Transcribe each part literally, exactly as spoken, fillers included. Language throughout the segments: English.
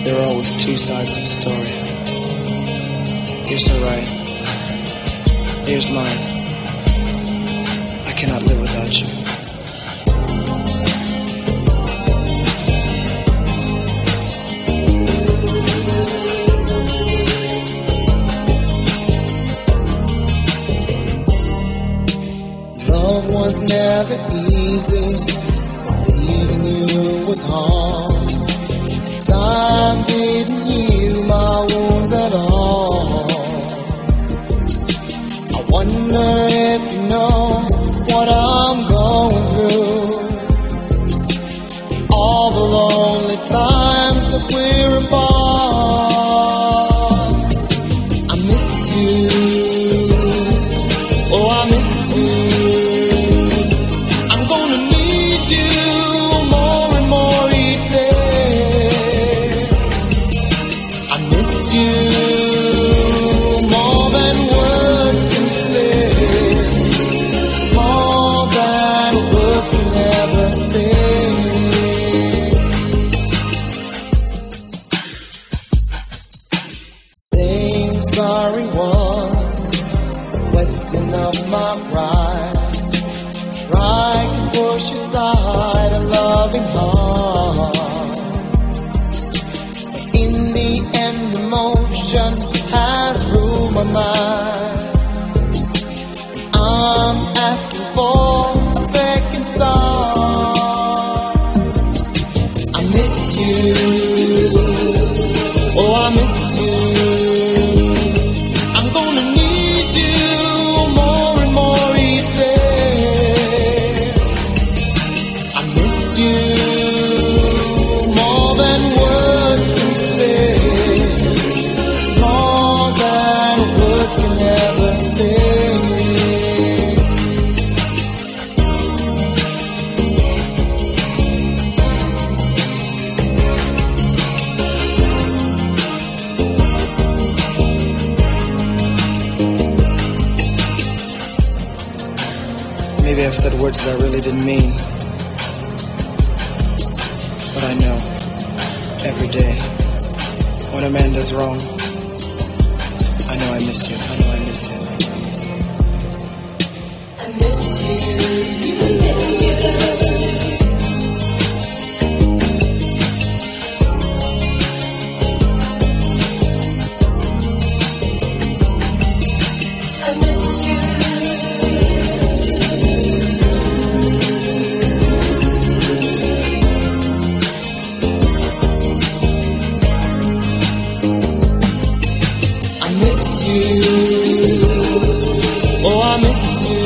There are always two sides of the story. You're so right. Here's mine. I cannot live without you. Love was never easy. Leaving you was hard. Time didn't heal my wounds at all. I wonder if you know what I'm going through. All the lonely times that we're apart. I miss you. Oh, I miss you. I'm gonna need you more and more each day. I miss you more than words can say, more than words can ever say. Saying sorry was a question of my pride. Pride can push aside a loving heart. In the end, emotion has ruled my mind. I'm asking for a second start. I miss you. Oh, I miss you. I'm gonna need you more and more each day. I miss you more than words can say, more than words can ever say. Maybe I've said words that I really didn't mean. But I know, every day, when a man does wrong, I know I miss you, I know I miss you, I know I miss you. I miss you, I miss you. Oh, I miss you.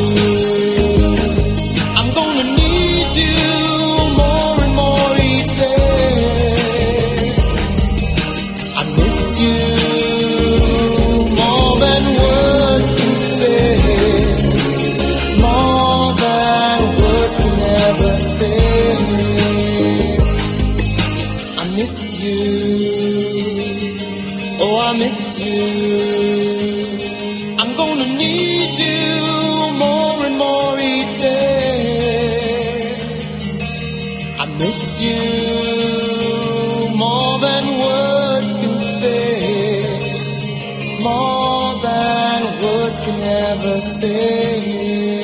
I'm gonna need you more and more each day. I miss you more than words can say, more than words can ever say. I miss you. Oh, I miss you. I'm gonna need you more and more each day. I miss you more than words can say, more than words can ever say.